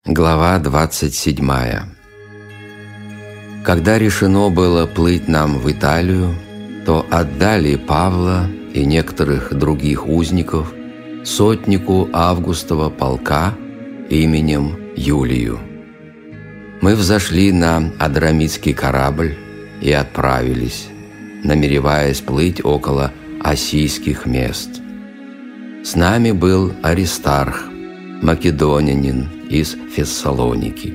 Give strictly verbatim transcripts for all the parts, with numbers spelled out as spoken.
Глава двадцать седьмая. Когда решено было плыть нам в Италию, то отдали Павла и некоторых других узников сотнику Августова полка именем Юлию. Мы взошли на Адрамитский корабль и отправились, намереваясь плыть около Асийских мест. С нами был Аристарх, македонянин из Фессалоники.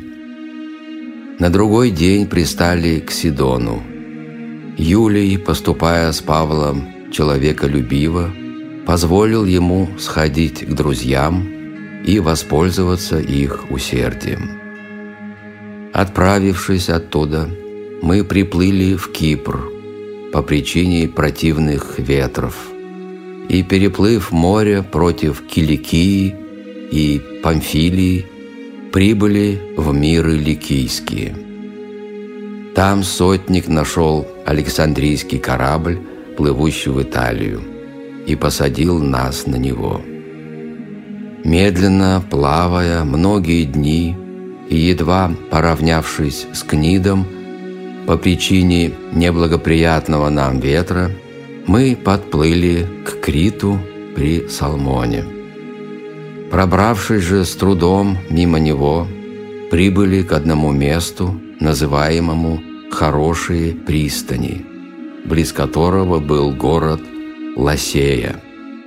На другой день пристали к Сидону. Юлий, поступая с Павлом человеколюбиво, позволил ему сходить к друзьям и воспользоваться их усердием. Отправившись оттуда, мы приплыли в Кипр по причине противных ветров и, переплыв море против Киликии и Памфилии, прибыли в миры Ликийские. Там сотник нашел Александрийский корабль, плывущий в Италию, и посадил нас на него. Медленно плавая многие дни и едва поравнявшись с Книдом, по причине неблагоприятного нам ветра, мы подплыли к Криту при Салмоне. Пробравшись же с трудом мимо него, прибыли к одному месту, называемому Хорошие пристани, близ которого был город Ласея.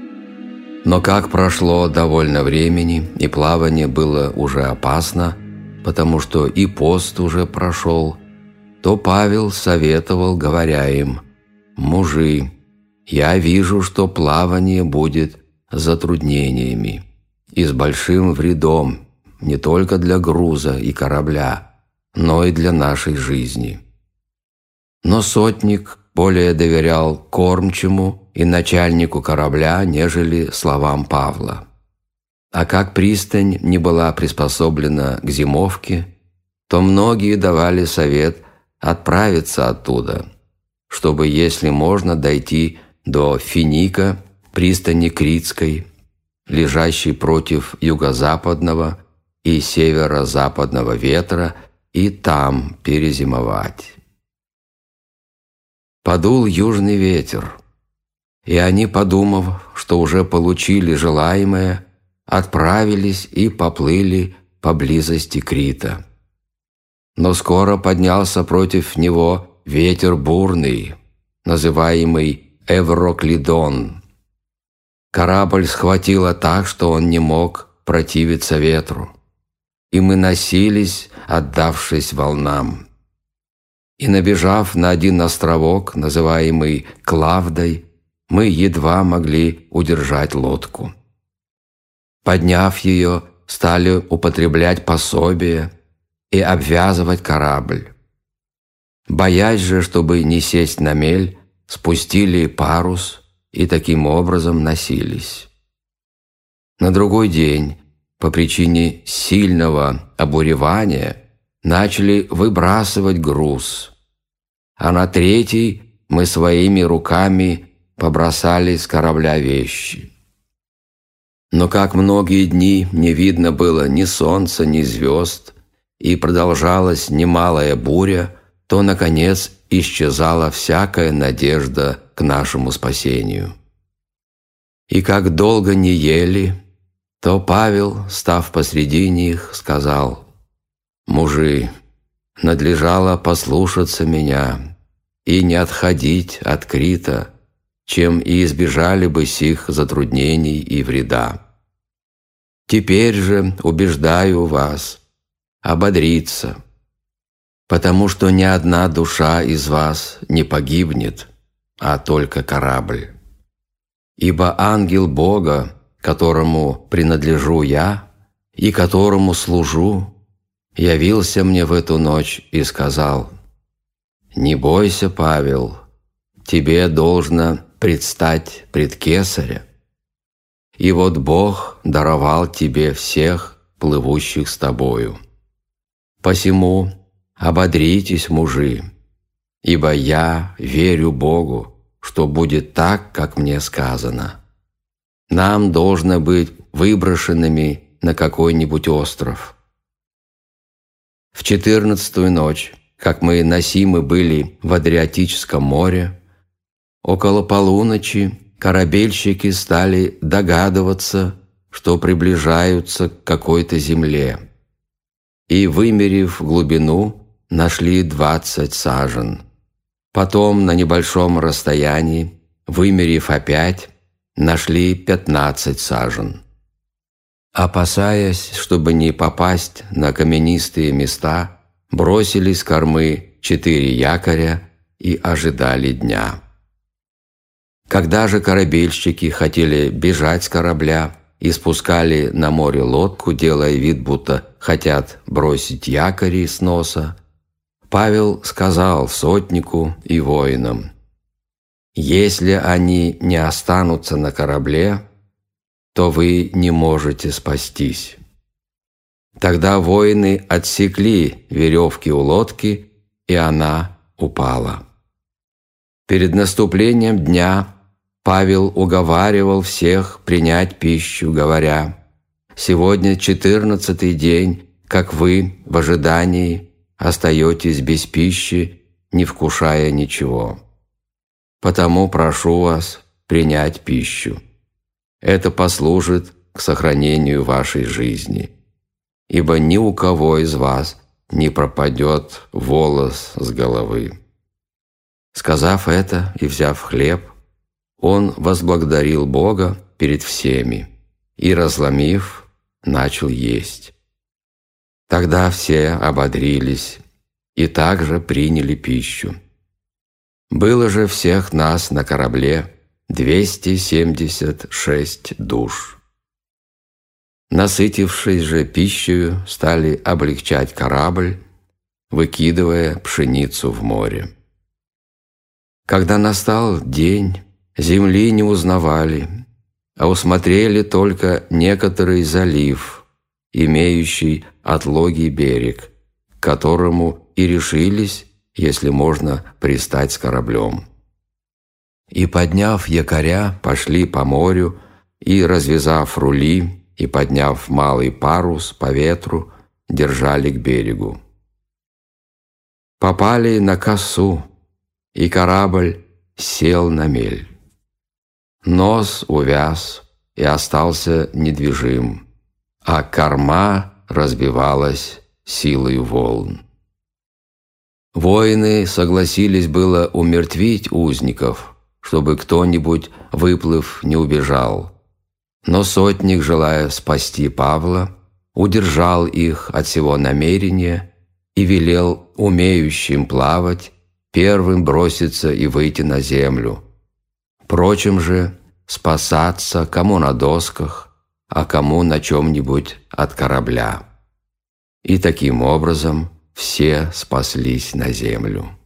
Но как прошло довольно времени, и плавание было уже опасно, потому что и пост уже прошел, то Павел советовал, говоря им: «Мужи, я вижу, что плавание будет затруднениями и с большим вредом не только для груза и корабля, но и для нашей жизни». Но сотник более доверял кормчему и начальнику корабля, нежели словам Павла. А как пристань не была приспособлена к зимовке, то многие давали совет отправиться оттуда, чтобы, если можно, дойти до Финика, пристани Критской, лежащий против юго-западного и северо-западного ветра, и там перезимовать. Подул южный ветер, и они, подумав, что уже получили желаемое, отправились и поплыли поблизости Крита. Но скоро поднялся против него ветер бурный, называемый Эвроклидон. Корабль схватило так, что он не мог противиться ветру, и мы носились, отдавшись волнам. И, набежав на один островок, называемый Клавдой, мы едва могли удержать лодку. Подняв ее, стали употреблять пособие и обвязывать корабль. Боясь же, чтобы не сесть на мель, спустили парус и таким образом носились. На другой день, по причине сильного обуревания, начали выбрасывать груз, а на третий мы своими руками побросали с корабля вещи. Но как многие дни не видно было ни солнца, ни звезд, и продолжалась немалая буря, то, наконец, исчезала всякая надежда к нашему спасению. И как долго не ели, то Павел, став посредине их, сказал: «Мужи, надлежало послушаться меня и не отходить от Крита, чем и избежали бы сих затруднений и вреда. Теперь же убеждаю вас ободриться, потому что ни одна душа из вас не погибнет, а только корабль. Ибо ангел Бога, которому принадлежу я и которому служу, явился мне в эту ночь и сказал: «Не бойся, Павел, тебе должно предстать пред Кесаря. И вот Бог даровал тебе всех, плывущих с тобою. Посему ободритесь, мужи, ибо я верю Богу, что будет так, как мне сказано. Нам должно быть выброшенными на какой-нибудь остров, В четырнадцатую ночь, как мы носимы были в Адриатическом море, около полуночи корабельщики стали догадываться, что приближаются к какой-то земле, и, вымерив глубину, нашли двадцать сажен. Потом на небольшом расстоянии, вымерив опять, нашли пятнадцать сажен. Опасаясь, чтобы не попасть на каменистые места, бросили с кормы четыре якоря и ожидали дня. Когда же корабельщики хотели бежать с корабля и спускали на море лодку, делая вид, будто хотят бросить якори с носа, Павел сказал сотнику и воинам: «Если они не останутся на корабле, то вы не можете спастись». Тогда воины отсекли веревки у лодки, и она упала. Перед наступлением дня Павел уговаривал всех принять пищу, говоря: «Сегодня четырнадцатый день, как вы в ожидании остаетесь без пищи, не вкушая ничего. Потому прошу вас принять пищу. Это послужит к сохранению вашей жизни, ибо ни у кого из вас не пропадет волос с головы». Сказав это и взяв хлеб, он возблагодарил Бога перед всеми и, разломив, начал есть. Тогда все ободрились и также приняли пищу. Было же всех нас на корабле двести семьдесят шесть душ. Насытившись же пищей, стали облегчать корабль, выкидывая пшеницу в море. Когда настал день, земли не узнавали, а усмотрели только некоторый залив, имеющий отлогий берег, к которому и решились, если можно, пристать с кораблем. И, подняв якоря, пошли по морю, и, развязав рули, и, подняв малый парус по ветру, держали к берегу. Попали на косу, и корабль сел на мель. Нос увяз и остался недвижим, а корма разбивалась силою волн. Воины согласились было умертвить узников, чтобы кто-нибудь, выплыв, не убежал. Но сотник, желая спасти Павла, удержал их от сего намерения и велел умеющим плавать первым броситься и выйти на землю, прочим же спасаться кому на досках, а кому на чем-нибудь от корабля. И таким образом все спаслись на землю.